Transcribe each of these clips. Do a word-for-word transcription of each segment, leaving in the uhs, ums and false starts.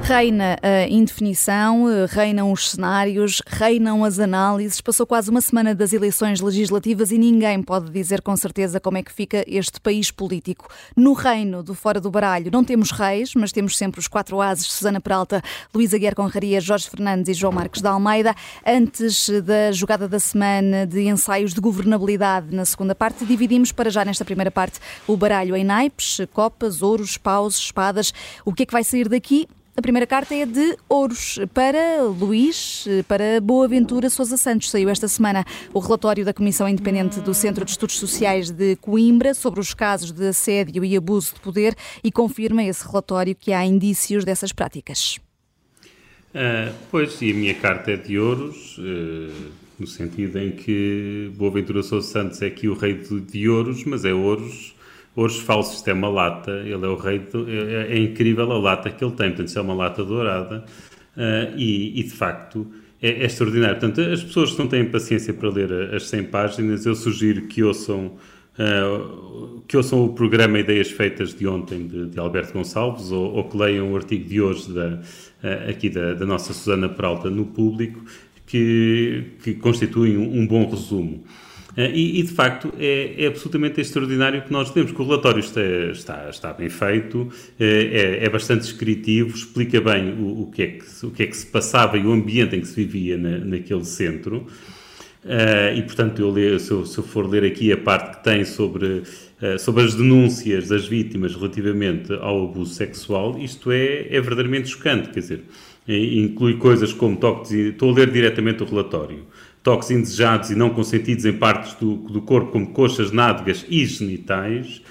Reina a indefinição, reinam os cenários, reinam as análises. Passou quase uma semana das eleições legislativas e ninguém pode dizer com certeza como é que fica este país político. No reino do Fora do Baralho não temos reis, mas temos sempre os quatro ases: Susana Peralta, Luís Aguiar Conraria, Jorge Fernandes e João Marcos de Almeida. Antes da jogada da semana de ensaios de governabilidade na segunda parte, dividimos para já nesta primeira parte o baralho em naipes, copas, ouros, paus, espadas. O que é que vai sair daqui? A primeira carta é de ouros para Luís, para Boaventura Sousa Santos. Saiu esta semana o relatório da Comissão Independente do Centro de Estudos Sociais de Coimbra sobre os casos de assédio e abuso de poder e confirma esse relatório que há indícios dessas práticas. Uh, pois, e a minha carta é de ouros, uh, no sentido em que Boaventura Sousa Santos é aqui o rei de, de ouros, mas é ouros... Ouros falsos, isto é uma lata, ele é o rei, de, é, é incrível a lata que ele tem, portanto, isto é uma lata dourada uh, e, e, de facto, é, é extraordinário. Portanto, as pessoas que não têm paciência para ler as cem páginas, eu sugiro que ouçam, uh, que ouçam o programa Ideias Feitas de ontem, de, de Alberto Gonçalves, ou, ou que leiam o artigo de hoje, da, uh, aqui da, da nossa Susana Peralta, no Público, que, que constituem um, um bom resumo. Uh, e, e, de facto, é, é absolutamente extraordinário que nós temos, que o relatório está, está, está bem feito, uh, é, é bastante descritivo, explica bem o, o, que é que, o que é que se passava e o ambiente em que se vivia na, naquele centro. Uh, e, portanto, eu leio, se, eu, se eu for ler aqui a parte que tem sobre, uh, sobre as denúncias das vítimas relativamente ao abuso sexual, isto é, é verdadeiramente chocante, quer dizer, inclui coisas como toques, estou a ler diretamente o relatório, toques indesejados e não consentidos em partes do, do corpo, como coxas, nádegas e genitais,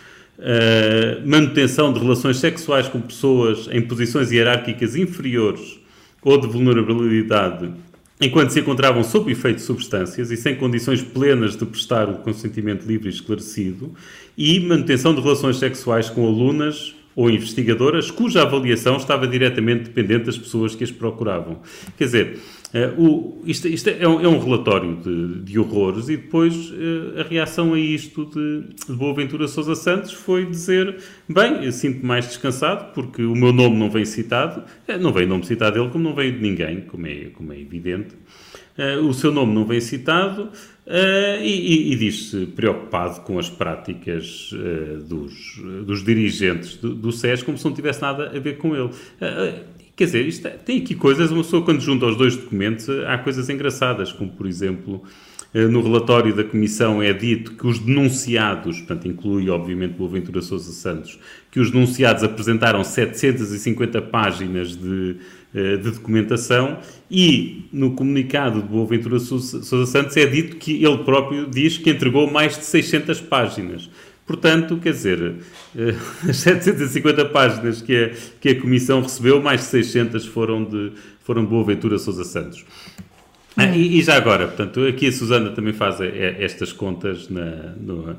uh, manutenção de relações sexuais com pessoas em posições hierárquicas inferiores ou de vulnerabilidade, enquanto se encontravam sob efeito de substâncias e sem condições plenas de prestar o consentimento livre e esclarecido, e manutenção de relações sexuais com alunas ou investigadoras cuja avaliação estava diretamente dependente das pessoas que as procuravam. Quer dizer, uh, o, isto, isto é, um, é um relatório de, de horrores, e depois uh, a reação a isto de, de Boaventura Sousa Santos foi dizer: bem, eu sinto-me mais descansado porque o meu nome não vem citado, uh, não vem o nome citado dele como não veio de ninguém, como é, como é evidente. Uh, o seu nome não vem citado uh, e, e, e diz-se preocupado com as práticas uh, dos, dos dirigentes do, do S E S, como se não tivesse nada a ver com ele. Uh, quer dizer, isto é, tem aqui coisas, uma pessoa quando junta os dois documentos, há coisas engraçadas, como por exemplo, uh, no relatório da Comissão é dito que os denunciados, portanto inclui obviamente Boaventura Sousa Santos, que os denunciados apresentaram setecentas e cinquenta páginas de de documentação, e no comunicado de Boaventura Sousa Santos é dito que ele próprio diz que entregou mais de seiscentas páginas. Portanto, quer dizer, as setecentas e cinquenta páginas que a, que a Comissão recebeu, mais de seiscentas foram de, foram de Boaventura Sousa Santos. Ah, e, e já agora, portanto, aqui a Susana também faz estas contas na, no,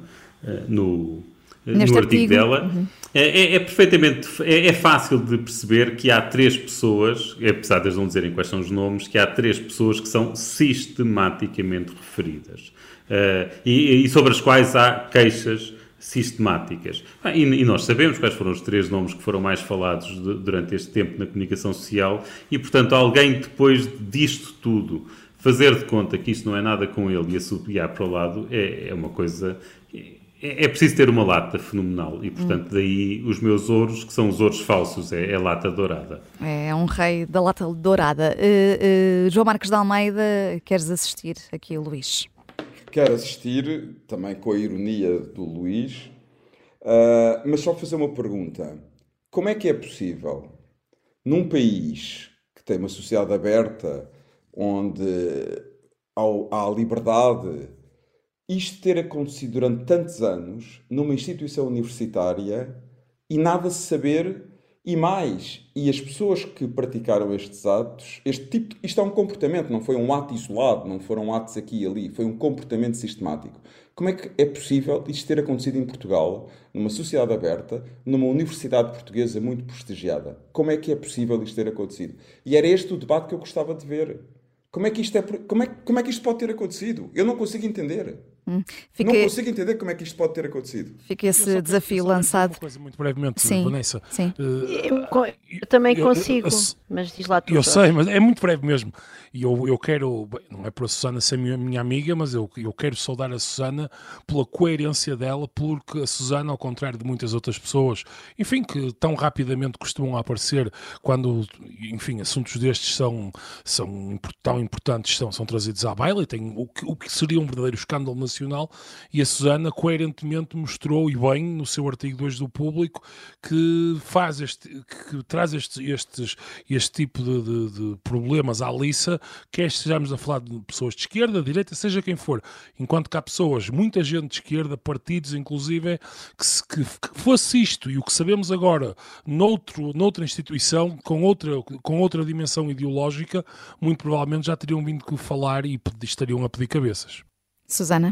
no, no artigo, artigo dela. Uhum. É, é, perfeitamente, é, é fácil de perceber que há três pessoas, apesar de eles não dizerem quais são os nomes, que há três pessoas que são sistematicamente referidas uh, e, e sobre as quais há queixas sistemáticas. Ah, e, e nós sabemos quais foram os três nomes que foram mais falados de, durante este tempo na comunicação social, e, portanto, alguém depois disto tudo fazer de conta que isto não é nada com ele e assobiar para o lado é, é uma coisa... É preciso ter uma lata fenomenal e, portanto, hum. daí os meus ouros, que são os ouros falsos, é, é lata dourada. É um rei da lata dourada. Uh, uh, João Marcos de Almeida, queres assistir aqui, Luís? Quero assistir, também com a ironia do Luís, uh, mas só fazer uma pergunta. Como é que é possível, num país que tem uma sociedade aberta, onde há, há liberdade, isto ter acontecido durante tantos anos numa instituição universitária e nada se saber, e mais, e as pessoas que praticaram estes atos, este tipo, isto é um comportamento, não foi um ato isolado, não foram atos aqui e ali, foi um comportamento sistemático. Como é que é possível isto ter acontecido em Portugal, numa sociedade aberta, numa universidade portuguesa muito prestigiada? Como é que é possível isto ter acontecido? E era este o debate que eu gostava de ver. Como é que isto, é, como é, como é que isto pode ter acontecido? Eu não consigo entender. Hum. Fiquei... Não consigo entender como é que isto pode ter acontecido. Fica esse desafio lançado. Uma coisa muito brevemente, sim, Vanessa. Sim. Uh, eu, eu também eu, consigo, eu, eu, mas diz lá tu. Eu sei, mas é muito breve mesmo. E eu, eu quero, bem, não é para a Susana ser minha, minha amiga, mas eu, eu quero saudar a Susana pela coerência dela, porque a Susana, ao contrário de muitas outras pessoas, enfim, que tão rapidamente costumam aparecer quando, enfim, assuntos destes são, são tão importantes, são, são trazidos à baila, e tem o que, o que seria um verdadeiro escândalo nacional, e a Susana coerentemente mostrou, e bem, no seu artigo dois do Público, que faz este, que traz este, estes, este tipo de, de, de problemas à liça, quer estejamos a falar de pessoas de esquerda, de direita, seja quem for, enquanto que há pessoas, muita gente de esquerda, partidos inclusive, que, se, que, que fosse isto, e o que sabemos agora, noutro, noutra instituição, com outra, com outra dimensão ideológica, muito provavelmente já teriam vindo que falar e estariam a pedir cabeças. Susana?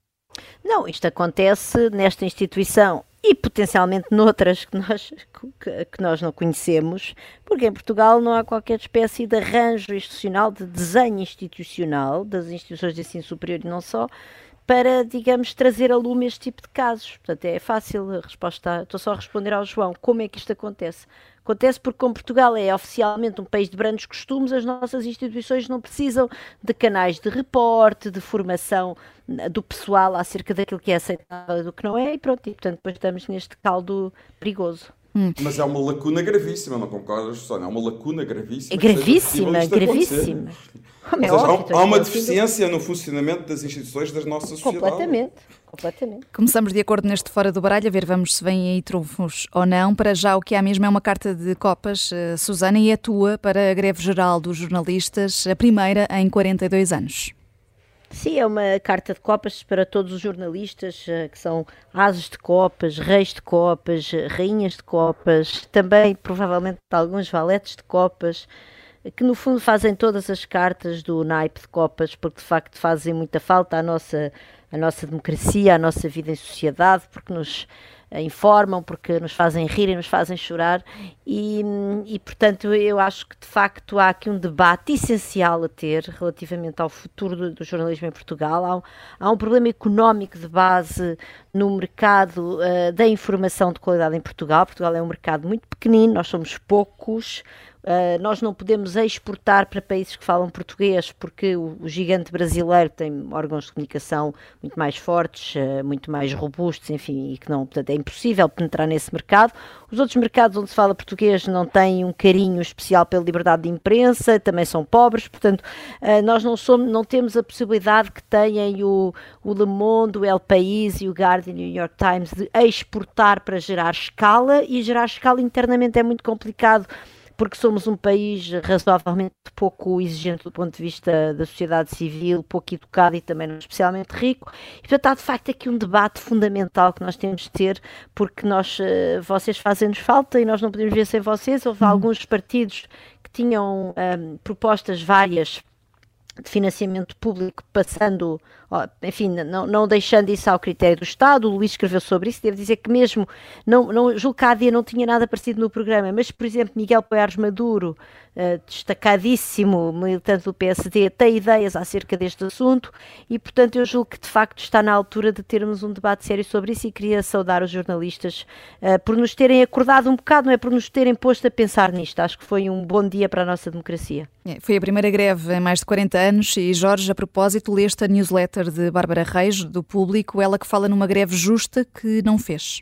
Não, isto acontece nesta instituição e potencialmente noutras que nós, que, que nós não conhecemos, porque em Portugal não há qualquer espécie de arranjo institucional, de desenho institucional das instituições de ensino superior e não só, para, digamos, trazer a lume este tipo de casos. Portanto, é fácil a resposta. Estou só a responder ao João. Como é que isto acontece? Acontece porque, como Portugal é oficialmente um país de brandos costumes, as nossas instituições não precisam de canais de reporte, de formação do pessoal acerca daquilo que é aceitável e do que não é, e pronto, e portanto depois estamos neste caldo perigoso. Hum. Mas é uma lacuna gravíssima, não concordas, Sónia? É uma lacuna gravíssima. É gravíssima, gravíssima. Ou seja, há, há uma deficiência no funcionamento das instituições das nossas sociedades. Completamente. Completamente. Começamos de acordo neste Fora do Baralho, a ver, vamos se vêm aí trunfos ou não. Para já o que há mesmo é uma carta de copas, uh, Susana, e é tua para a greve geral dos jornalistas, a primeira em quarenta e dois anos. Sim, é uma carta de copas para todos os jornalistas, uh, que são ases de copas, reis de copas, rainhas de copas, também provavelmente alguns valetes de copas, que no fundo fazem todas as cartas do naipe de copas, porque de facto fazem muita falta à nossa, à nossa democracia, à nossa vida em sociedade, porque nos informam, porque nos fazem rir e nos fazem chorar, e, e portanto eu acho que de facto há aqui um debate essencial a ter relativamente ao futuro do, do jornalismo em Portugal. Há um, há um problema económico de base no mercado uh, da informação de qualidade em Portugal. Portugal é um mercado muito pequenino, nós somos poucos. Uh, nós não podemos exportar para países que falam português porque o, o gigante brasileiro tem órgãos de comunicação muito mais fortes, uh, muito mais robustos, enfim, e que não, portanto, é impossível penetrar nesse mercado. Os outros mercados onde se fala português não têm um carinho especial pela liberdade de imprensa, também são pobres, portanto, uh, nós não, somos, não temos a possibilidade que têm o, o Le Monde, o El País e o Guardian e o New York Times de exportar para gerar escala, e gerar escala internamente é muito complicado, porque somos um país razoavelmente pouco exigente do ponto de vista da sociedade civil, pouco educado e também não especialmente rico. E, portanto, há de facto aqui um debate fundamental que nós temos de ter, porque nós, vocês fazem-nos falta e nós não podemos ver sem vocês. Houve hum. alguns partidos que tinham um, propostas várias de financiamento público, passando, enfim, não, não deixando isso ao critério do Estado. O Luís escreveu sobre isso. Devo dizer que mesmo, não, não, julgo que a ADIA não tinha nada parecido no programa, mas, por exemplo, Miguel Poiares Maduro, uh, destacadíssimo militante do P S D, tem ideias acerca deste assunto e, portanto, eu julgo que, de facto, está na altura de termos um debate sério sobre isso, e queria saudar os jornalistas uh, por nos terem acordado um bocado, não é, por nos terem posto a pensar nisto. Acho que foi um bom dia para a nossa democracia. É, foi a primeira greve em mais de quarenta anos e, Jorge, a propósito, leste a newsletter de Bárbara Reis, do Público, ela que fala numa greve justa que não fez.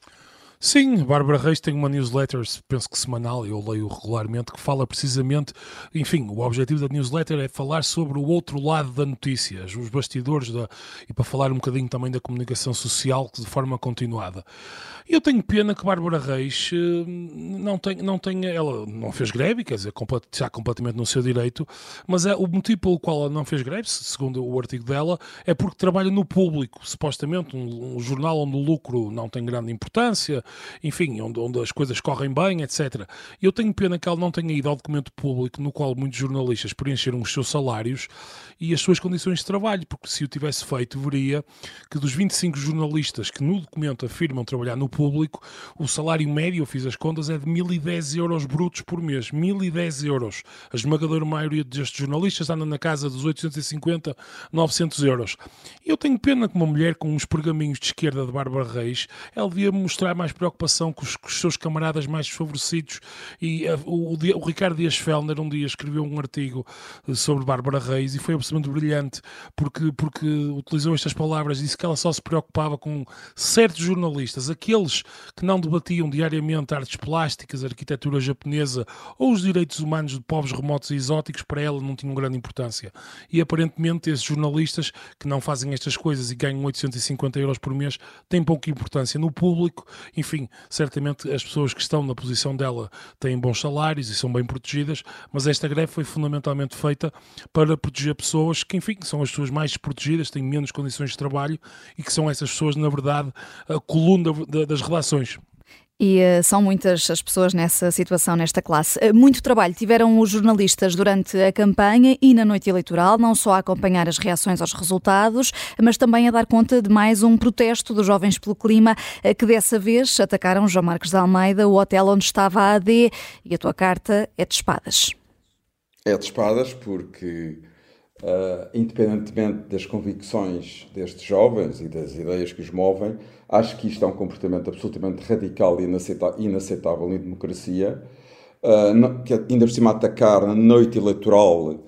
Sim, a Bárbara Reis tem uma newsletter, penso que semanal, eu leio regularmente, que fala precisamente, enfim, o objetivo da newsletter é falar sobre o outro lado da notícia, os bastidores, da, e para falar um bocadinho também da comunicação social de forma continuada. Eu tenho pena que Bárbara Reis não tenha, não tenha, ela não fez greve, quer dizer, está completamente no seu direito, mas é, o motivo pelo qual ela não fez greve, segundo o artigo dela, é porque trabalha no Público, supostamente um, um jornal onde o lucro não tem grande importância, enfim, onde, onde as coisas correm bem, etcétera. Eu tenho pena que ela não tenha ido ao documento público no qual muitos jornalistas preencheram os seus salários e as suas condições de trabalho, porque se o tivesse feito, veria que dos vinte e cinco jornalistas que no documento afirmam trabalhar no público, o salário médio, eu fiz as contas, é de mil e dez euros brutos por mês. mil e dez euros. A esmagadora maioria destes jornalistas anda na casa dos oitocentos e cinquenta, novecentos euros. Eu tenho pena que uma mulher com uns pergaminhos de esquerda de Bárbara Reis, ela devia mostrar mais preocupação com os, com os seus camaradas mais desfavorecidos. E uh, o, o, o Ricardo Dias Fellner um dia escreveu um artigo sobre Bárbara Reis e foi absolutamente brilhante, porque, porque utilizou estas palavras, disse que ela só se preocupava com certos jornalistas, aqueles que não debatiam diariamente artes plásticas, arquitetura japonesa ou os direitos humanos de povos remotos e exóticos, para ela não tinham grande importância. E aparentemente esses jornalistas que não fazem estas coisas e ganham oitocentos e cinquenta euros por mês têm pouca importância no público. Enfim, certamente as pessoas que estão na posição dela têm bons salários e são bem protegidas, mas esta greve foi fundamentalmente feita para proteger pessoas que, enfim, são as pessoas mais desprotegidas, têm menos condições de trabalho e que são essas pessoas, na verdade, a coluna das relações. E uh, são muitas as pessoas nessa situação, nesta classe. Uh, muito trabalho tiveram os jornalistas durante a campanha e na noite eleitoral, não só a acompanhar as reações aos resultados, mas também a dar conta de mais um protesto dos Jovens pelo Clima, uh, que dessa vez atacaram João Marcos de Almeida, o hotel onde estava a A D, e a tua carta é de espadas. É de espadas porque, uh, independentemente das convicções destes jovens e das ideias que os movem, acho que isto é um comportamento absolutamente radical e inaceitável em democracia, uh, que ainda por cima atacar na noite eleitoral uh,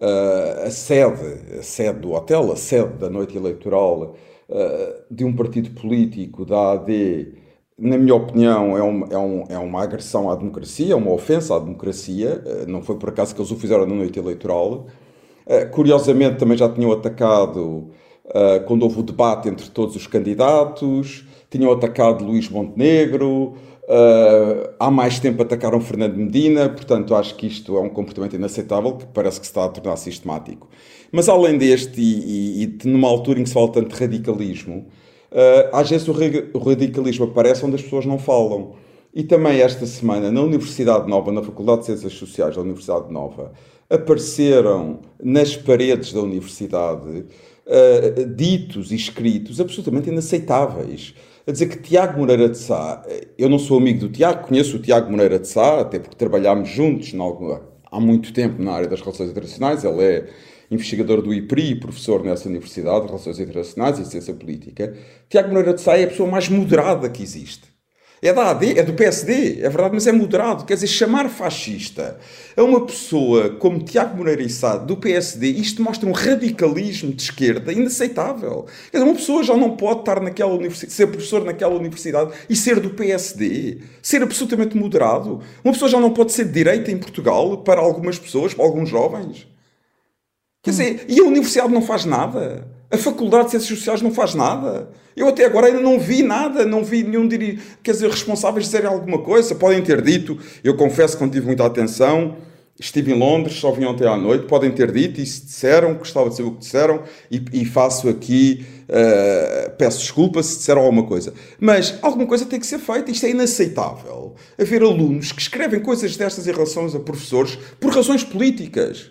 a sede, a sede do hotel, a sede da noite eleitoral uh, de um partido político, da A D, na minha opinião, é, um, é, um, é uma agressão à democracia, é uma ofensa à democracia, uh, não foi por acaso que eles o fizeram na noite eleitoral. Uh, curiosamente também já tinham atacado Uh, quando houve o debate entre todos os candidatos, tinham atacado Luís Montenegro, uh, há mais tempo atacaram Fernando Medina, portanto acho que isto é um comportamento inaceitável que parece que se está a tornar sistemático. Mas além deste, e, e, e numa altura em que se fala tanto de radicalismo, uh, às vezes o, o radicalismo aparece onde as pessoas não falam. E também esta semana, na Universidade Nova, na Faculdade de Ciências Sociais da Universidade Nova, apareceram nas paredes da universidade Uh, ditos e escritos absolutamente inaceitáveis. A dizer que Tiago Moreira de Sá, eu não sou amigo do Tiago, conheço o Tiago Moreira de Sá, até porque trabalhámos juntos em algum, há muito tempo na área das relações internacionais. Ele é investigador do I P R I, professor nessa universidade de Relações Internacionais e Ciência Política. Tiago Moreira de Sá é a pessoa mais moderada que existe. É da A D, é do P S D, é verdade, mas é moderado. Quer dizer, chamar fascista a uma pessoa como Tiago Moreira de Sá, do P S D, isto mostra um radicalismo de esquerda inaceitável. Quer dizer, uma pessoa já não pode estar naquela universidade, ser professor naquela universidade e ser do P S D, ser absolutamente moderado. Uma pessoa já não pode ser de direita em Portugal para algumas pessoas, para alguns jovens. Quer dizer, e a universidade não faz nada? A Faculdade de Ciências Sociais não faz nada? Eu até agora ainda não vi nada, não vi nenhum, quer dizer, responsáveis dizerem alguma coisa. Podem ter dito, eu confesso que não tive muita atenção, estive em Londres, só vim ontem à noite, podem ter dito, e se disseram, gostava de saber o que disseram, e, e faço aqui, uh, peço desculpa se disseram alguma coisa. Mas alguma coisa tem que ser feita, isto é inaceitável. Haver alunos que escrevem coisas destas em relação a professores por razões políticas.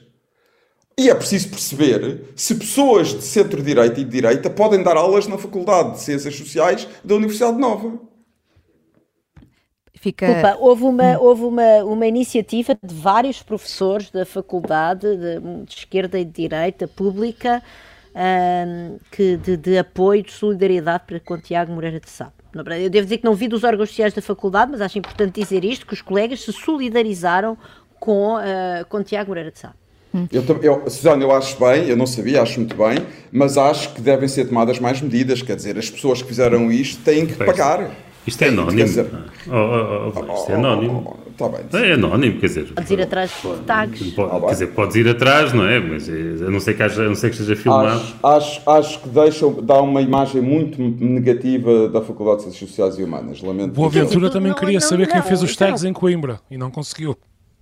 E é preciso perceber se pessoas de centro-direita e de direita podem dar aulas na Faculdade de Ciências Sociais da Universidade Nova. Fica... Desculpa, houve, uma, houve uma, uma iniciativa de vários professores da Faculdade de, de Esquerda e de Direita Pública um, que, de, de apoio, de solidariedade para com Tiago Moreira de Sá. Eu devo dizer que não vi dos órgãos sociais da Faculdade, mas acho importante dizer isto, que os colegas se solidarizaram com, uh, com Tiago Moreira de Sá. Eu, eu, Susana, eu acho bem, eu não sabia, acho muito bem, mas acho que devem ser tomadas mais medidas, quer dizer, as pessoas que fizeram isto têm que pagar. Isto é anónimo. Dizer, oh, oh, oh, oh, isto é anónimo. Oh, oh, oh, tá bem. É anónimo, quer dizer. Podes ir atrás de tags. Pode, quer dizer, podes ir atrás, não é? Mas a não ser que, haja, a não ser que esteja filmado. Acho, acho, acho que deixa, dá uma imagem muito negativa da Faculdade de Ciências Sociais e Humanas. Lamento. Boaventura também não, queria não, saber não, quem não, fez os tags não. em Coimbra e não conseguiu.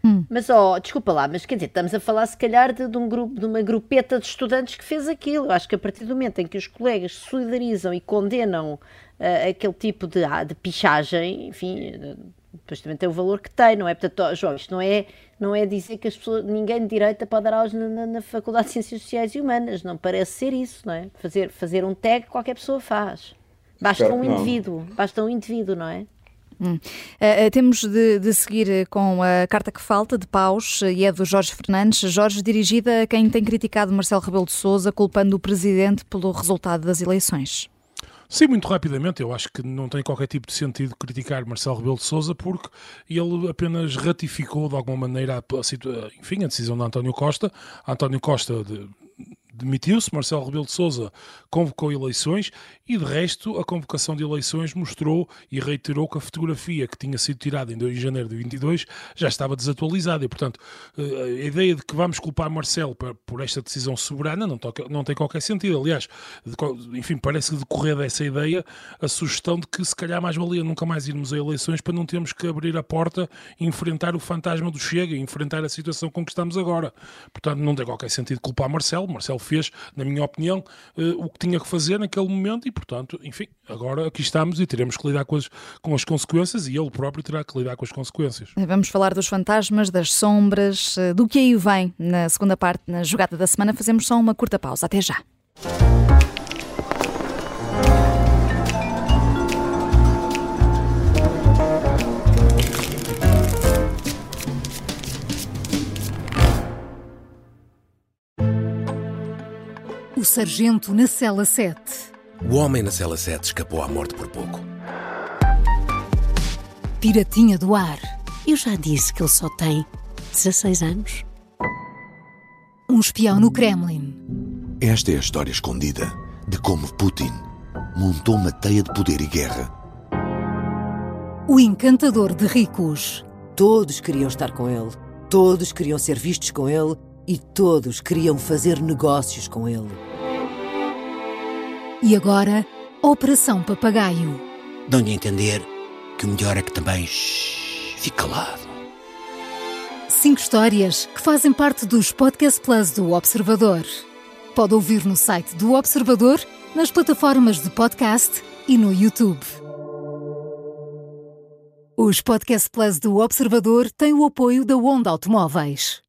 Hum. Mas, oh, desculpa lá, mas quer dizer, estamos a falar se calhar de, de, um grupo, de uma grupeta de estudantes que fez aquilo. Eu acho que a partir do momento em que os colegas se solidarizam e condenam uh, aquele tipo de, de pichagem, enfim, depois também tem o valor que tem, não é? Portanto, João, isto não é, não é dizer que as pessoas, ninguém de direita pode dar aulas na, na, na Faculdade de Ciências Sociais e Humanas, não parece ser isso, não é? Fazer, fazer um tag qualquer pessoa faz. Basta um indivíduo, basta um indivíduo, não é? Hum. Uh, uh, temos de, de seguir com a carta que falta de Paus e é do Jorge Fernandes. Jorge, dirigida a quem tem criticado Marcelo Rebelo de Sousa, culpando o Presidente pelo resultado das eleições. Sim, muito rapidamente, eu acho que não tem qualquer tipo de sentido criticar Marcelo Rebelo de Sousa porque ele apenas ratificou de alguma maneira a, a, enfim, a decisão de António Costa. António Costa de, demitiu-se, Marcelo Rebelo de Sousa convocou eleições e, de resto, a convocação de eleições mostrou e reiterou que a fotografia que tinha sido tirada em dois de janeiro de vinte e dois já estava desatualizada e, portanto, a ideia de que vamos culpar Marcelo por esta decisão soberana não, toca, não tem qualquer sentido. Aliás, enfim, parece que decorrer dessa ideia a sugestão de que se calhar mais valia nunca mais irmos a eleições para não termos que abrir a porta e enfrentar o fantasma do Chega e enfrentar a situação com que estamos agora. Portanto, não tem qualquer sentido culpar Marcelo. Marcelo fez, na minha opinião, o que tinha que fazer naquele momento e, portanto, enfim, agora aqui estamos e teremos que lidar com as, com as consequências e ele próprio terá que lidar com as consequências. Vamos falar dos fantasmas, das sombras, do que aí vem na segunda parte, na jogada da semana. Fazemos só uma curta pausa. Até já. O sargento na cela sete. O homem na cela sete escapou à morte por pouco. Piratinha do ar. Eu já disse que ele só tem dezasseis anos. Um espião no Kremlin. Esta é a história escondida de como Putin montou uma teia de poder e guerra. O encantador de ricos. Todos queriam estar com ele. Todos queriam ser vistos com ele. E todos queriam fazer negócios com ele. E agora, Operação Papagaio. Dão-lhe a entender que o melhor é que também shhh, fique calado. Cinco histórias que fazem parte dos Podcast Plus do Observador. Pode ouvir no site do Observador, nas plataformas de podcast e no YouTube. Os Podcast Plus do Observador têm o apoio da Onda Automóveis.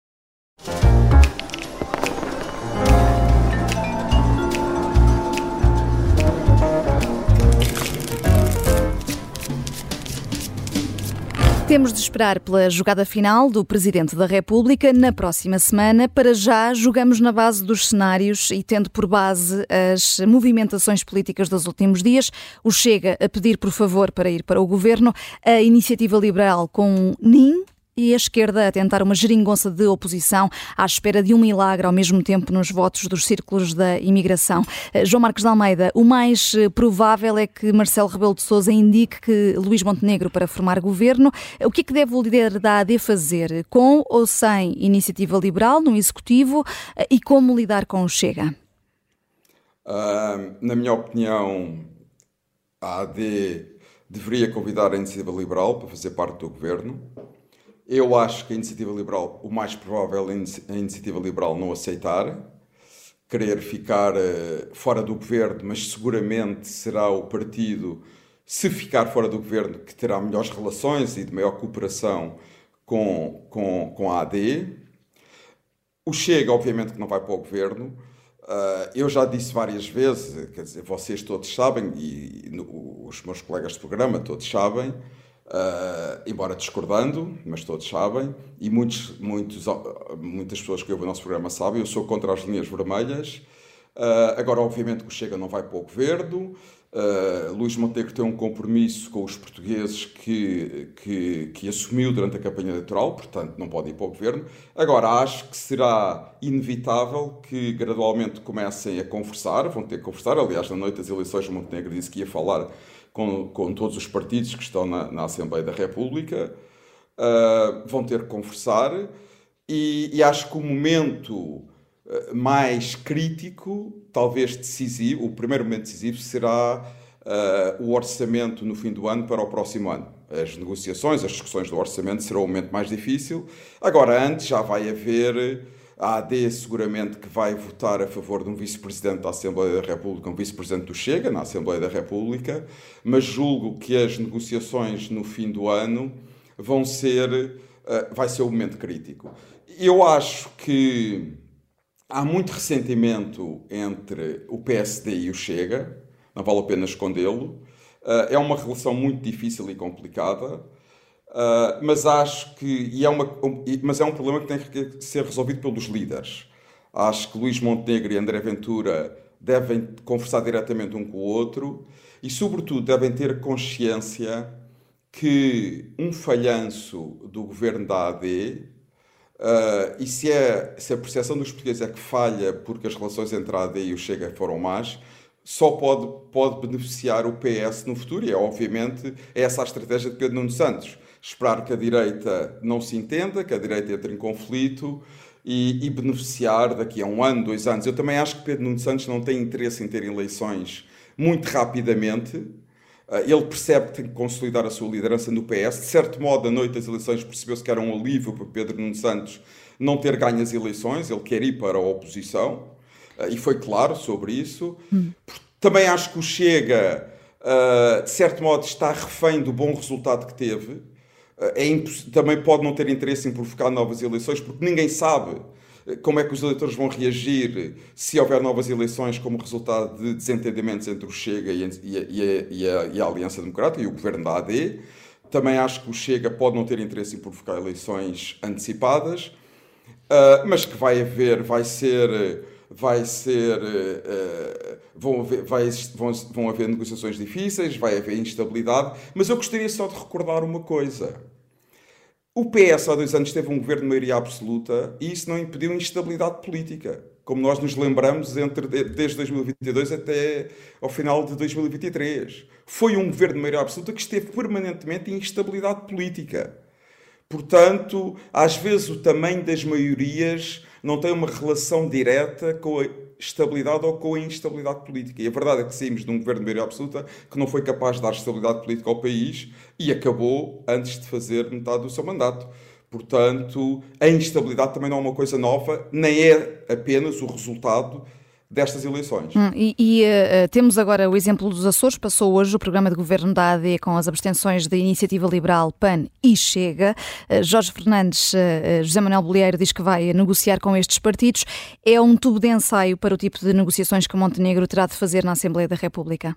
Temos de esperar pela jogada final do Presidente da República na próxima semana. Para já, jogamos na base dos cenários e tendo por base as movimentações políticas dos últimos dias. O Chega a pedir por favor para ir para o Governo, a Iniciativa Liberal com um nin e a esquerda a tentar uma geringonça de oposição à espera de um milagre ao mesmo tempo nos votos dos círculos da imigração. João Marcos de Almeida, o mais provável é que Marcelo Rebelo de Sousa indique que Luís Montenegro para formar governo. O que é que deve o líder da A D fazer, com ou sem Iniciativa Liberal no Executivo, e como lidar com o Chega? Uh, na minha opinião, a A D deveria convidar a Iniciativa Liberal para fazer parte do governo. Eu acho que a Iniciativa Liberal, o mais provável é a Iniciativa Liberal não aceitar, querer ficar uh, fora do governo, mas seguramente será o partido, se ficar fora do governo, que terá melhores relações e de maior cooperação com, com, com a A D. O Chega, obviamente, que não vai para o governo. Uh, eu já disse várias vezes, quer dizer, vocês todos sabem, e, e no, os meus colegas de programa todos sabem, Uh, embora discordando, mas todos sabem, e muitos, muitos, muitas pessoas que ouvem o nosso programa sabem, eu sou contra as linhas vermelhas. Uh, agora, obviamente, que o Chega não vai para o governo. Uh, Luís Montenegro tem um compromisso com os portugueses que, que, que assumiu durante a campanha eleitoral, portanto, não pode ir para o governo. Agora, acho que será inevitável que gradualmente comecem a conversar, vão ter que conversar. Aliás, na noite das eleições, o Montenegro disse que ia falar Com, com todos os partidos que estão na, na Assembleia da República, uh, vão ter que conversar e, e acho que o momento uh, mais crítico, talvez decisivo, o primeiro momento decisivo será uh, o orçamento no fim do ano para o próximo ano. As negociações, as discussões do orçamento serão o momento mais difícil. Agora, antes já vai haver a A D seguramente que vai votar a favor de um vice-presidente da Assembleia da República, um vice-presidente do Chega na Assembleia da República, mas julgo que as negociações no fim do ano vão ser, uh, vai ser o momento crítico. Eu acho que há muito ressentimento entre o P S D e o Chega, não vale a pena escondê-lo. Uh, é uma relação muito difícil e complicada, uh, mas acho que e é uma, um, mas é um problema que tem que ser resolvido pelos líderes. Acho que Luís Montenegro e André Ventura devem conversar diretamente um com o outro e, sobretudo, devem ter consciência que um falhanço do governo da A D, uh, e se, é, se a percepção dos portugueses é que falha porque as relações entre a A D e o Chega foram más, só pode, pode beneficiar o P S no futuro, e é obviamente essa a estratégia de Pedro Nuno Santos. Esperar que a direita não se entenda, que a direita entre em conflito e, e beneficiar daqui a um ano, dois anos. Eu também acho que Pedro Nuno Santos não tem interesse em ter eleições muito rapidamente. Ele percebe que tem que consolidar a sua liderança no P S. De certo modo, à noite das eleições percebeu-se que era um alívio para Pedro Nuno Santos não ter ganho as eleições. Ele quer ir para a oposição. E foi claro sobre isso. Hum. Também acho que o Chega, uh, de certo modo, está refém do bom resultado que teve. Uh, é imposs... Também pode não ter interesse em provocar novas eleições, porque ninguém sabe como é que os eleitores vão reagir se houver novas eleições como resultado de desentendimentos entre o Chega e a, e a, e a, e a Aliança Democrática e o governo da A D. Também acho que o Chega pode não ter interesse em provocar eleições antecipadas, uh, mas que vai haver, vai ser... vai ser, uh, vão, haver, vai, vão, vão haver negociações difíceis, vai haver instabilidade, mas eu gostaria só de recordar uma coisa. O P S há dois anos teve um governo de maioria absoluta e isso não impediu instabilidade política, como nós nos lembramos entre, desde dois mil e vinte e dois até ao final de dois mil e vinte e três. Foi um governo de maioria absoluta que esteve permanentemente em instabilidade política. Portanto, às vezes o tamanho das maiorias não tem uma relação direta com a estabilidade ou com a instabilidade política. E a verdade é que saímos de um governo de maioria absoluta que não foi capaz de dar estabilidade política ao país e acabou antes de fazer metade do seu mandato. Portanto, a instabilidade também não é uma coisa nova, nem é apenas o resultado destas eleições. Hum, e e uh, temos agora o exemplo dos Açores. Passou hoje o programa de governo da A D com as abstenções da Iniciativa Liberal, P A N e Chega. Uh, Jorge Fernandes, uh, José Manuel Bolieiro diz que vai negociar com estes partidos. É um tubo de ensaio para o tipo de negociações que Montenegro terá de fazer na Assembleia da República?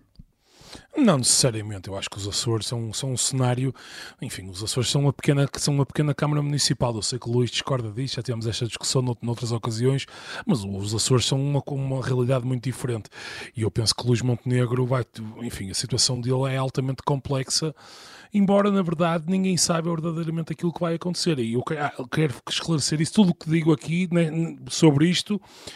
Não necessariamente, eu acho que os Açores são, são um cenário, enfim, os Açores são uma pequena, são uma pequena Câmara Municipal. Eu sei que o Luís discorda disso, já tivemos esta discussão noutras ocasiões, mas os Açores são uma, uma realidade muito diferente e eu penso que Luís Montenegro vai, enfim, a situação dele é altamente complexa, embora na verdade ninguém saiba verdadeiramente aquilo que vai acontecer. E eu quero esclarecer isso. Tudo o que digo aqui, né, sobre isto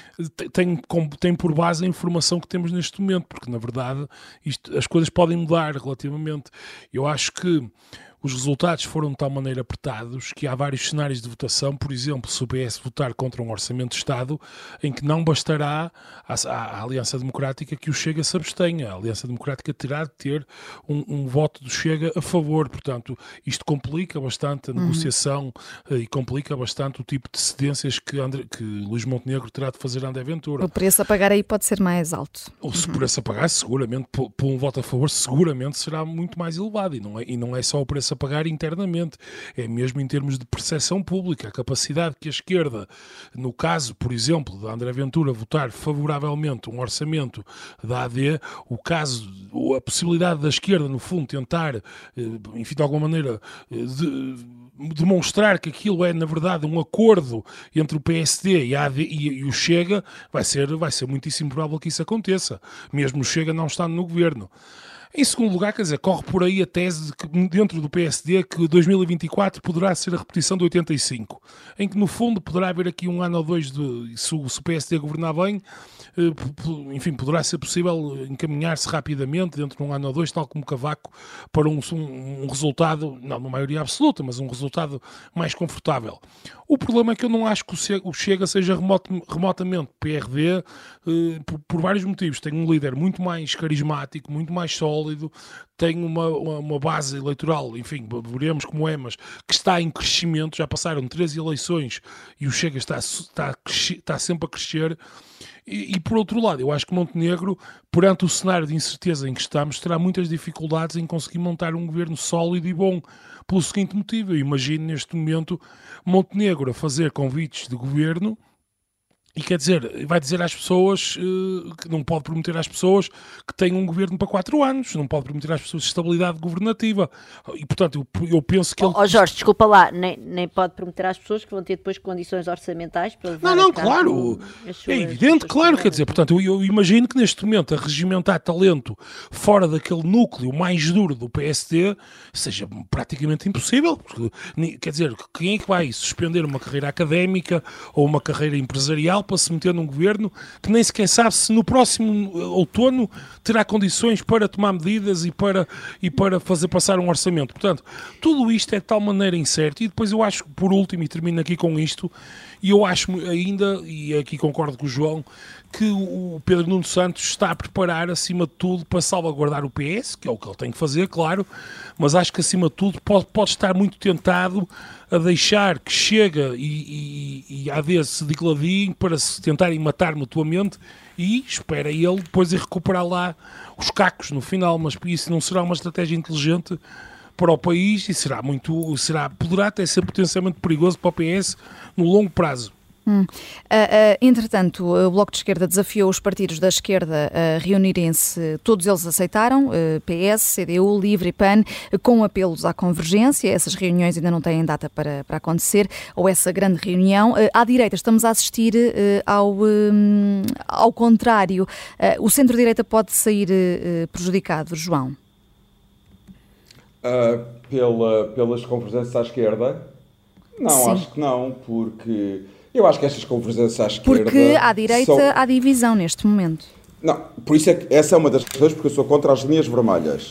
tem, tem por base a informação que temos neste momento, porque na verdade isto, as coisas podem mudar relativamente. Eu acho que os resultados foram de tal maneira apertados que há vários cenários de votação. Por exemplo, se o P S votar contra um orçamento de Estado, em que não bastará à, à Aliança Democrática que o Chega se abstenha. A Aliança Democrática terá de ter um, um voto do Chega a favor. Portanto, isto complica bastante a negociação uhum. e complica bastante o tipo de cedências que, André, que Luís Montenegro terá de fazer a André Ventura. O preço a pagar aí pode ser mais alto. O uhum. preço a pagar, seguramente, por, por um voto a favor, seguramente será muito mais elevado. E não é, e não é só o preço a pagar internamente, é mesmo em termos de percepção pública, a capacidade que a esquerda, no caso, por exemplo, de André Ventura votar favoravelmente um orçamento da A D, o caso, a possibilidade da esquerda, no fundo, tentar, enfim, de alguma maneira, de, demonstrar que aquilo é, na verdade, um acordo entre o P S D e, a A D, e, e o Chega, vai ser, vai ser muitíssimo provável que isso aconteça, mesmo o Chega não estando no governo. Em segundo lugar, quer dizer, corre por aí a tese de que dentro do P S D que dois mil e vinte e quatro poderá ser a repetição de oitenta e cinco, em que no fundo poderá haver aqui um ano ou dois de, se o, se o P S D governar bem, enfim, poderá ser possível encaminhar-se rapidamente dentro de um ano ou dois, tal como Cavaco, para um, um, um resultado, não uma maioria absoluta, mas um resultado mais confortável. O problema é que eu não acho que o Chega seja remoto, remotamente P R D, eh, por, por vários motivos. Tem um líder muito mais carismático, muito mais sólido, sólido, tem uma, uma, uma base eleitoral, enfim, veremos como é, mas que está em crescimento, já passaram três eleições e o Chega está, está, está sempre a crescer. E, e por outro lado, eu acho que Montenegro, perante o cenário de incerteza em que estamos, terá muitas dificuldades em conseguir montar um governo sólido e bom, pelo seguinte motivo: eu imagino neste momento Montenegro a fazer convites de governo e, quer dizer, vai dizer às pessoas uh, que não pode prometer às pessoas que tenham um governo para quatro anos, não pode prometer às pessoas estabilidade governativa. E, portanto, eu, eu penso que ele... Ó oh, Jorge, desculpa lá, nem, nem pode prometer às pessoas que vão ter depois condições orçamentais para levar Não, não, a cabo claro, suas, é evidente, claro, quer dizer, portanto, eu, eu imagino que neste momento a regimentar talento fora daquele núcleo mais duro do P S D seja praticamente impossível, porque, quer dizer, quem é que vai suspender uma carreira académica ou uma carreira empresarial para se meter num governo que nem sequer sabe se no próximo outono terá condições para tomar medidas e para, e para fazer passar um orçamento. Portanto, tudo isto é de tal maneira incerto. E depois eu acho, por último, e termino aqui com isto, e eu acho ainda, e aqui concordo com o João, que o Pedro Nuno Santos está a preparar, acima de tudo, para salvaguardar o P S, que é o que ele tem que fazer, claro, mas acho que, acima de tudo, pode, pode estar muito tentado a deixar que Chega e, e, e a AD se digladiem para se tentarem matar mutuamente e espera ele depois de recuperar lá os cacos no final, mas isso não será uma estratégia inteligente para o país e será muito, será, poderá até ser potencialmente perigoso para o P S no longo prazo. Hum. Uh, uh, entretanto, o Bloco de Esquerda desafiou os partidos da esquerda a reunirem-se, todos eles aceitaram, uh, P S, C D U, Livre e P A N, com apelos à convergência. Essas reuniões ainda não têm data para, para acontecer, ou essa grande reunião. Uh, à direita estamos a assistir uh, ao, um, ao contrário. Uh, o centro-direita pode sair uh, prejudicado, João? Uh, pela, pelas convergências à esquerda? Não, Sim. Acho que não, porque... Eu acho que estas convergências à esquerda... Porque à direita são... há divisão neste momento. Não, por isso é que essa é uma das razões porque eu sou contra as linhas vermelhas.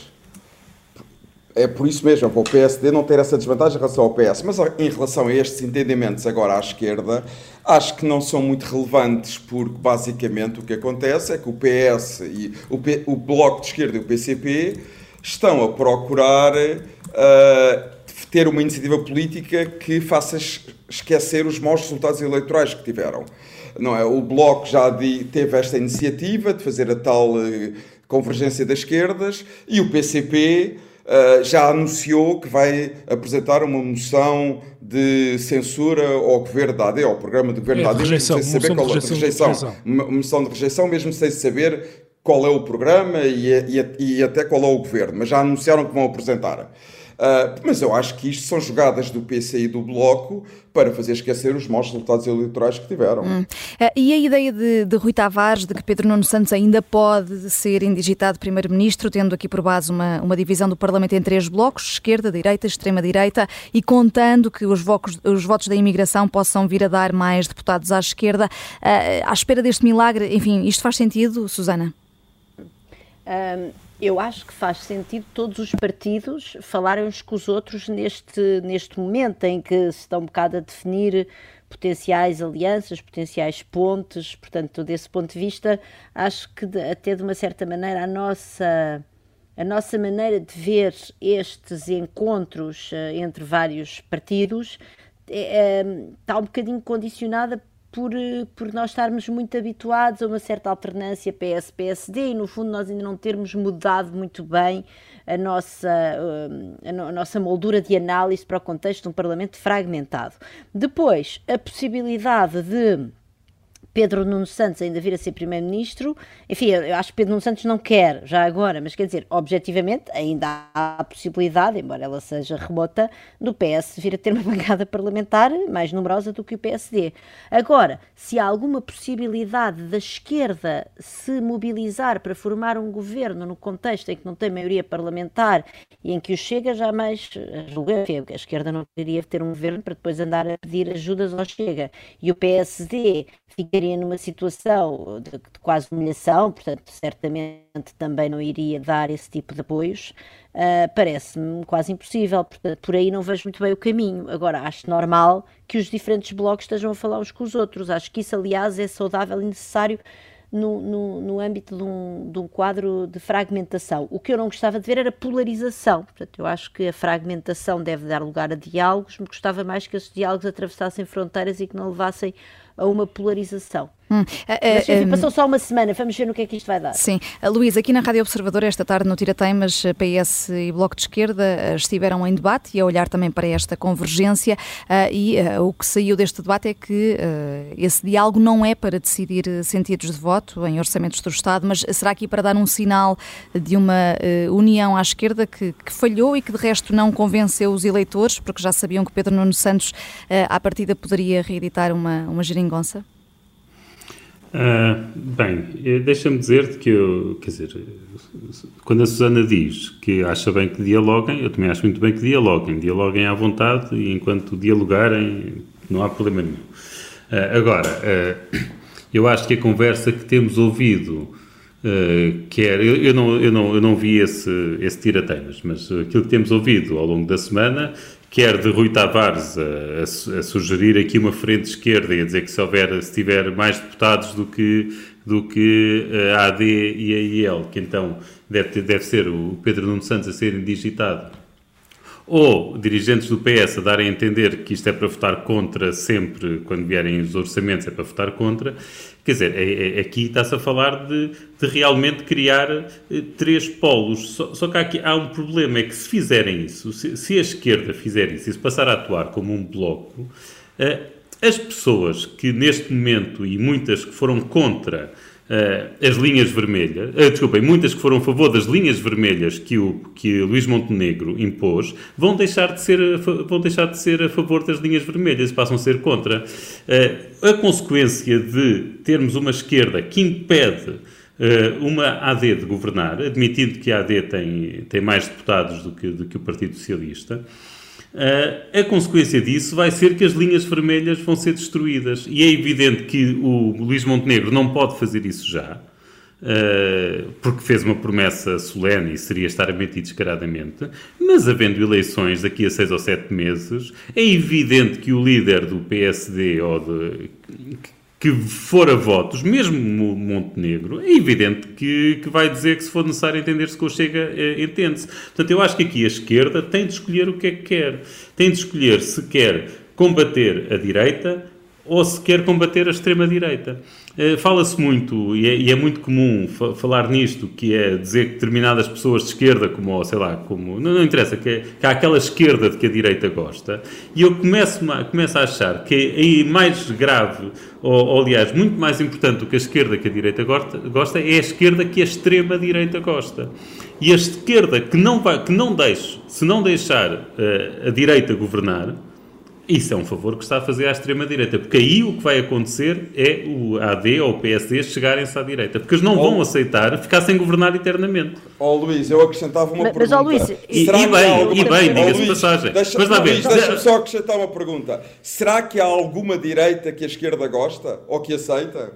É por isso mesmo, para o P S D não ter essa desvantagem em relação ao P S. Mas em relação a estes entendimentos agora à esquerda, acho que não são muito relevantes, porque basicamente o que acontece é que o P S e o, P... o Bloco de Esquerda e o P C P estão a procurar uh, ter uma iniciativa política que faça esquecer os maus resultados eleitorais que tiveram. Não é? O Bloco já teve esta iniciativa de fazer a tal uh, convergência das esquerdas e o P C P uh, já anunciou que vai apresentar uma moção de censura ao governo da A D, ao programa do governo é, da A D, rejeição, sem saber qual é a rejeição, rejeição. Uma moção de rejeição, mesmo sem saber qual é o programa e, e, e até qual é o governo, mas já anunciaram que vão apresentar. Uh, mas eu acho que isto são jogadas do P C e do Bloco para fazer esquecer os maus resultados eleitorais que tiveram. Hum. Uh, e a ideia de, de Rui Tavares de que Pedro Nuno Santos ainda pode ser indigitado primeiro-ministro, tendo aqui por base uma, uma divisão do Parlamento em três blocos, esquerda, direita, extrema-direita, e contando que os votos, os votos da imigração possam vir a dar mais deputados à esquerda, uh, à espera deste milagre, enfim, isto faz sentido, Susana? Um... Eu acho que faz sentido todos os partidos falarem uns com os outros neste, neste momento em que se estão um bocado a definir potenciais alianças, potenciais pontes. Portanto, desse ponto de vista, acho que de, até de uma certa maneira a nossa, a nossa maneira de ver estes encontros uh, entre vários partidos é, é, está um bocadinho condicionada Por, por nós estarmos muito habituados a uma certa alternância P S P S D e, no fundo, nós ainda não termos mudado muito bem a nossa, a, no, a nossa moldura de análise para o contexto de um Parlamento fragmentado. Depois, a possibilidade de Pedro Nuno Santos ainda vir a ser Primeiro-Ministro, enfim, eu acho que Pedro Nuno Santos não quer já agora, mas quer dizer, objetivamente ainda há a possibilidade, embora ela seja remota, do P S vir a ter uma bancada parlamentar mais numerosa do que o P S D. Agora, se há alguma possibilidade da esquerda se mobilizar para formar um governo no contexto em que não tem maioria parlamentar e em que o Chega jamais julga, a esquerda não queria ter um governo para depois andar a pedir ajudas ao Chega, e o P S D ficaria numa situação de, de quase humilhação, portanto, certamente também não iria dar esse tipo de apoios, uh, parece-me quase impossível, portanto, por aí não vejo muito bem o caminho. Agora, acho normal que os diferentes blocos estejam a falar uns com os outros, acho que isso, aliás, é saudável e necessário no, no, no âmbito de um, de um quadro de fragmentação. O que eu não gostava de ver era polarização. Portanto, eu acho que a fragmentação deve dar lugar a diálogos, me gostava mais que esses diálogos atravessassem fronteiras e que não levassem a uma polarização. Hum. Mas, enfim, passou só uma semana, vamos ver no que é que isto vai dar. Sim. Luís, aqui na Rádio Observador, esta tarde no Tirateimas, P S e Bloco de Esquerda estiveram em debate e a olhar também para esta convergência e o que saiu deste debate é que esse diálogo não é para decidir sentidos de voto em orçamentos do Estado, mas será aqui para dar um sinal de uma união à esquerda que, que falhou e que de resto não convenceu os eleitores, porque já sabiam que Pedro Nuno Santos à partida poderia reeditar uma, uma geringonça? Uh, bem, deixa-me dizer-te que eu, quer dizer, quando a Susana diz que acha bem que dialoguem, eu também acho muito bem que dialoguem, dialoguem à vontade e enquanto dialogarem não há problema nenhum. Uh, agora, uh, eu acho que a conversa que temos ouvido, uh, quer, eu, eu, não, eu, não, eu não vi esse, esse tirateimas, mas aquilo que temos ouvido ao longo da semana, quer de Rui Tavares a, a, a sugerir aqui uma frente esquerda e a dizer que se houver, se tiver mais deputados do que, do que a AD e a I L, que então deve, ter, deve ser o Pedro Nuno Santos a ser indigitado, ou dirigentes do P S a darem a entender que isto é para votar contra sempre, quando vierem os orçamentos é para votar contra. Quer dizer, é, é, aqui está-se a falar de, de realmente criar eh, três polos. Só, só que há, aqui, há um problema, é que se fizerem isso, se, se a esquerda fizer isso e se passar a atuar como um bloco, eh, as pessoas que neste momento, e muitas que foram contra eh, as linhas vermelhas, eh, desculpem, muitas que foram a favor das linhas vermelhas que o que Luís Montenegro impôs, vão deixar de ser, vão deixar de ser a favor das linhas vermelhas e passam a ser contra. Eh, a consequência de termos uma esquerda que impede uh, uma A D de governar, admitindo que a AD tem, tem mais deputados do que, do que o Partido Socialista, uh, a consequência disso vai ser que as linhas vermelhas vão ser destruídas. E é evidente que o Luís Montenegro não pode fazer isso já, uh, porque fez uma promessa solene e seria estar a mentir descaradamente, mas havendo eleições daqui a seis ou sete meses, é evidente que o líder do P S D ou de... que for a votos, mesmo Montenegro, é evidente que, que vai dizer que se for necessário entender-se com o Chega, eh, entende-se. Portanto, eu acho que aqui a esquerda tem de escolher o que é que quer. Tem de escolher se quer combater a direita ou se quer combater a extrema-direita. Uh, fala-se muito, e é, e é muito comum fa- falar nisto, que é dizer que determinadas pessoas de esquerda, como, sei lá, como, não, não interessa, que, é, que há aquela esquerda de que a direita gosta, e eu começo, começo a achar que é aí mais grave, ou, ou aliás, muito mais importante do que a esquerda que a direita gosta, gosta é a esquerda que a extrema-direita gosta. E a esquerda que não, vai, que não deixe, se não deixar uh, a direita governar, isso é um favor que está a fazer à extrema-direita, porque aí o que vai acontecer é o A D ou o P S D chegarem-se à direita, porque eles não oh. vão aceitar ficar sem governar eternamente. Ó oh, Luís, eu acrescentava uma mas, pergunta. Mas, oh, Luís, e, e bem, alguma... e bem, diga-se oh, passagem. Deixa, mas lá Luís, ver. deixa-me só acrescentar uma pergunta. Será que há alguma direita que a esquerda gosta ou que aceita?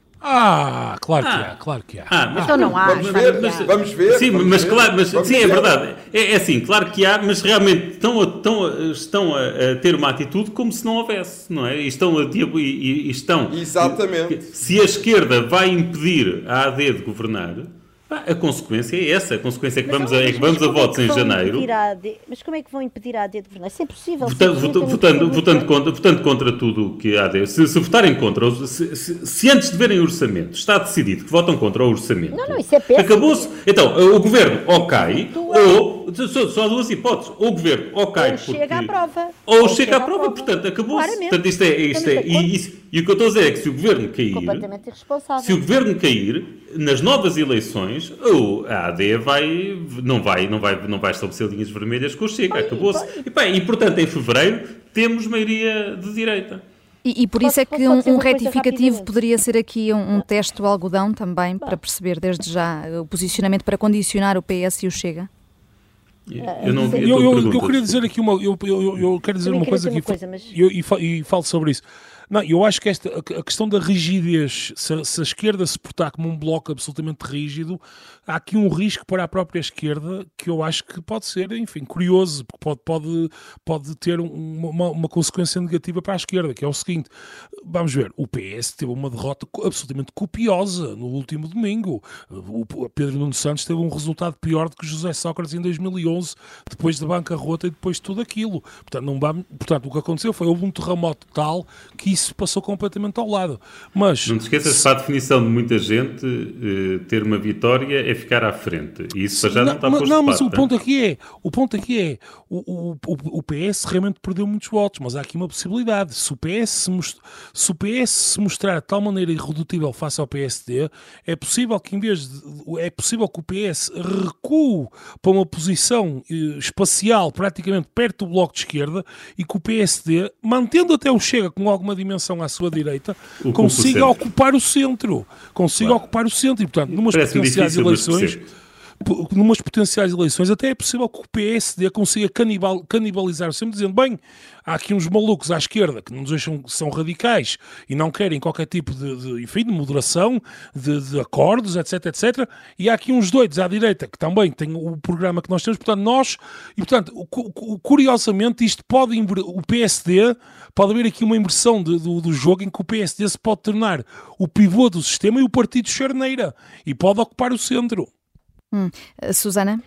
Ah, claro que ah. há, claro que há. Ah, mas, então não há. Vamos ver, mas, vamos ver. Sim, vamos mas ver, claro, mas, sim, ver. é verdade. É, é assim, claro que há, mas realmente estão, a, estão, a, estão a, a ter uma atitude como se não houvesse, não é? E estão a e, e estão. Exatamente. Se a esquerda vai impedir a A D de governar, a consequência é essa. A consequência é que vamos, a, é que vamos a votos é em janeiro. A D, mas como é que vão impedir a A D de governar? Isso é impossível. Votando, votando, votando, votando, contra, votando contra tudo o que a AD... Se, se votarem contra... Se, se, se antes de verem o orçamento está decidido que votam contra o orçamento... Não, não, isso é péssimo. Acabou-se... Então, o governo ou cai, ou... Só, só há duas hipóteses. Ou o governo ou cai... Ou porque, chega à prova. Ou, ou chega, chega à prova, prova. Portanto, acabou-se. Portanto, isto é... Isto é e, e, e o que eu estou a dizer é que se o governo cair... Completamente irresponsável. Se o governo cair, nas novas eleições, ou a A D vai, não, vai, não, vai, não vai estabelecer linhas vermelhas com o Chega. Acabou-se. E, bem, e, portanto, em fevereiro, temos maioria de direita. E, e por isso é que um, um retificativo poderia ser aqui um, um teste do algodão também, para perceber desde já o posicionamento, para condicionar o P S e o Chega? Eu, não vi eu, eu, eu queria dizer aqui uma... Eu, eu, eu quero dizer uma coisa, dizer aqui, uma coisa mas... eu, e, e falo sobre isso. Não, eu acho que esta, a questão da rigidez, se, se a esquerda se portar como um bloco absolutamente rígido, há aqui um risco para a própria esquerda que eu acho que pode ser, enfim, curioso, porque pode, pode, pode ter uma, uma consequência negativa para a esquerda, que é o seguinte, vamos ver, o P S teve uma derrota absolutamente copiosa no último domingo. O Pedro Nuno Santos teve um resultado pior do que José Sócrates em dois mil e onze, depois da bancarrota e depois de tudo aquilo. Portanto, não vamos, portanto, o que aconteceu foi houve um terremoto tal que isso passou completamente ao lado. Mas, não te esqueças que, para a definição de muita gente, eh, ter uma vitória é ficar à frente. E isso para já não, não está posto Não, de mas parte, o ponto aqui é, o ponto aqui é, o, o, o P S realmente perdeu muitos votos, mas há aqui uma possibilidade. Se o P S se, most, se, o P S se mostrar de tal maneira irredutível face ao P S D, é possível que em vez de, é possível que o P S recue para uma posição eh, espacial praticamente perto do bloco de esquerda e que o P S D, mantendo até o Chega com alguma dimensão à sua direita, o consiga o ocupar o centro. Consiga claro. ocupar o centro. E, portanto, numas potenciais difícil, eleições... numas potenciais eleições, até é possível que o P S D consiga canibal, canibalizar sempre dizendo, bem, há aqui uns malucos à esquerda que nos acham que são radicais e não querem qualquer tipo de, de, enfim, de moderação, de, de acordos, etc, etcétera. E há aqui uns doidos à direita que também têm o programa que nós temos, portanto, nós, e portanto, curiosamente, isto pode, o P S D, pode haver aqui uma inversão de, do, do jogo em que o P S D se pode tornar o pivô do sistema e o partido charneira e pode ocupar o centro. Hum. Susana?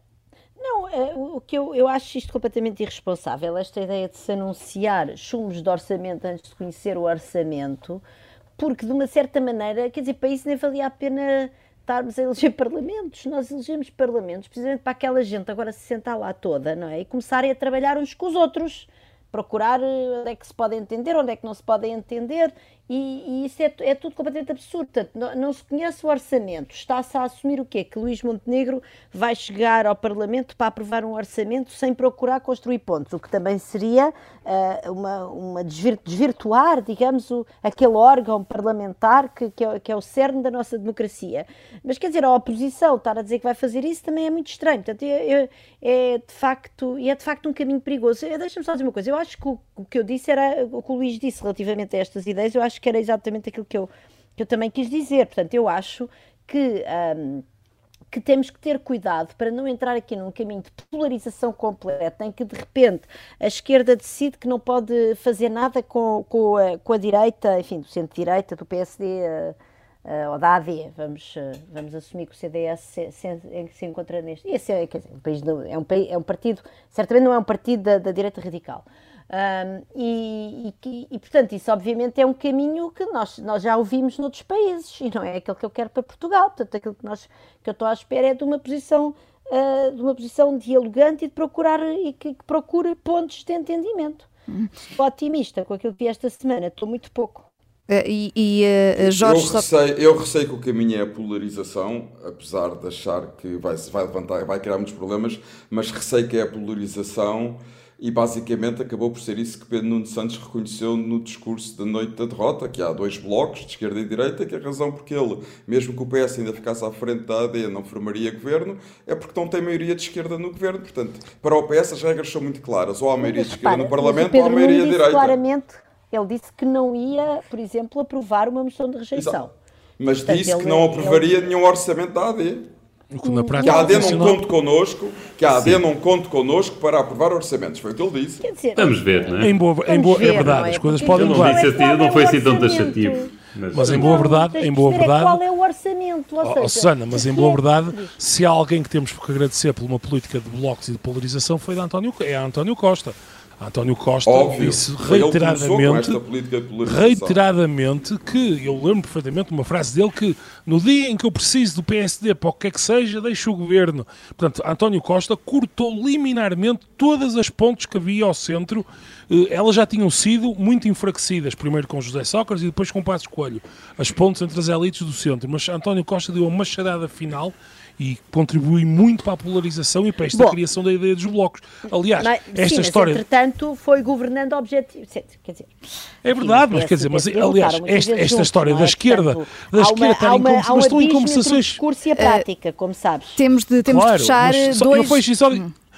Não, o que eu, eu acho isto completamente irresponsável, esta ideia de se anunciar chumos de orçamento antes de conhecer o orçamento, porque de uma certa maneira, quer dizer, para isso nem valia a pena estarmos a eleger parlamentos. Nós elegemos parlamentos precisamente para aquela gente agora se sentar lá toda, não é? E começarem a trabalhar uns com os outros, procurar onde é que se pode entender, onde é que não se pode entender, e, e isso é, é tudo completamente absurdo. Não, não se conhece o orçamento, está-se a assumir o quê? Que Luís Montenegro vai chegar ao Parlamento para aprovar um orçamento sem procurar construir pontos, o que também seria uh, uma, uma desvir, desvirtuar, digamos, o, aquele órgão parlamentar que, que, é, que é o cerne da nossa democracia. Mas quer dizer, a oposição estar a dizer que vai fazer isso também é muito estranho. Portanto, é, é, é de facto, e é de facto um caminho perigoso. Deixa-me só dizer uma coisa, eu acho que o, o que eu disse era, o que o Luís disse relativamente a estas ideias, eu acho que era exatamente aquilo que eu, que eu também quis dizer. Portanto, eu acho que, um, que temos que ter cuidado para não entrar aqui num caminho de polarização completa, em que de repente a esquerda decide que não pode fazer nada com, com, a, com a direita, enfim, do centro-direita, do P S D uh, uh, ou da A D. Vamos, uh, vamos assumir que o C D S se, se, se encontra neste... Esse é, quer dizer, um país do, é, um, é um partido, certamente não é um partido da, da direita radical. Um, e, e, e, portanto, isso obviamente é um caminho que nós, nós já ouvimos noutros países e não é aquele que eu quero para Portugal. Portanto, aquilo que, nós, que eu estou à espera é de uma posição, uh, de uma posição dialogante e de procurar, e que, que procure pontos de entendimento. Hum. Estou otimista com aquilo que vi esta semana, estou muito pouco. Uh, e, e uh, Jorge... Eu receio, eu receio que o caminho é a polarização, apesar de achar que vai, vai levantar, vai criar muitos problemas, mas receio que é a polarização. E basicamente acabou por ser isso que Pedro Nuno Santos reconheceu no discurso da noite da derrota, que há dois blocos, de esquerda e direita, que a razão porque ele, mesmo que o P S ainda ficasse à frente da A D, não formaria governo, é porque não tem maioria de esquerda no governo. Portanto, para o P S as regras são muito claras, ou há maioria de esquerda no Parlamento ou há maioria de direita. Claramente, ele disse que não ia, por exemplo, aprovar uma moção de rejeição. Exato. Mas Portanto, disse que não aprovaria ele... nenhum orçamento da A D. Que, na prática, que a AD não conte connosco, que a AD Sim. não conte connosco para aprovar orçamentos. Foi o que ele disse. Quer dizer, Vamos ver, não é? Em boa, em boa, ver, é verdade, é? as coisas podem mudar. Não, não foi assim tão taxativo. Mas, mas em boa verdade, em boa verdade, qual é o orçamento? Ou seja, oh, Susana, mas em boa verdade, se há alguém que temos que agradecer por uma política de blocos e de polarização foi de António, é a António Costa. António Costa Óbvio, disse reiteradamente, de reiteradamente que, eu lembro perfeitamente uma frase dele, que no dia em que eu preciso do P S D para o que é que seja, deixo o governo. Portanto, António Costa cortou liminarmente todas as pontes que havia ao centro. Elas já tinham sido muito enfraquecidas, primeiro com José Sócrates e depois com Passos Coelho, as pontes entre as elites do centro. Mas António Costa deu uma machadada final e contribui muito para a polarização e para esta Bom, criação da ideia dos blocos. Aliás, mas, esta sim, história... Mas, entretanto, foi governando objetivo. Quer dizer, é verdade, mas quer dizer, mas aliás, esta, esta juntos, história é? da esquerda, Portanto, da esquerda estar em conversações, mas estão em conversações... discurso e a prática, uh, como sabes. Temos de, temos claro, de fechar só, dois... Eu fecho só... Hum.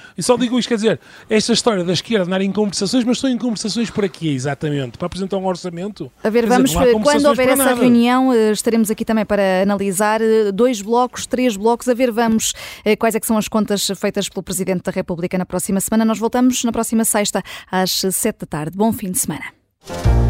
E só digo isto, quer dizer, esta história da esquerda andar em conversações, mas estão em conversações para quê, exatamente? Para apresentar um orçamento? A ver, Quer vamos, dizer, quando houver essa nada. reunião, estaremos aqui também para analisar dois blocos, três blocos. A ver, vamos, quais é que são as contas feitas pelo Presidente da República na próxima semana. Nós voltamos na próxima sexta, às sete da tarde. Bom fim de semana.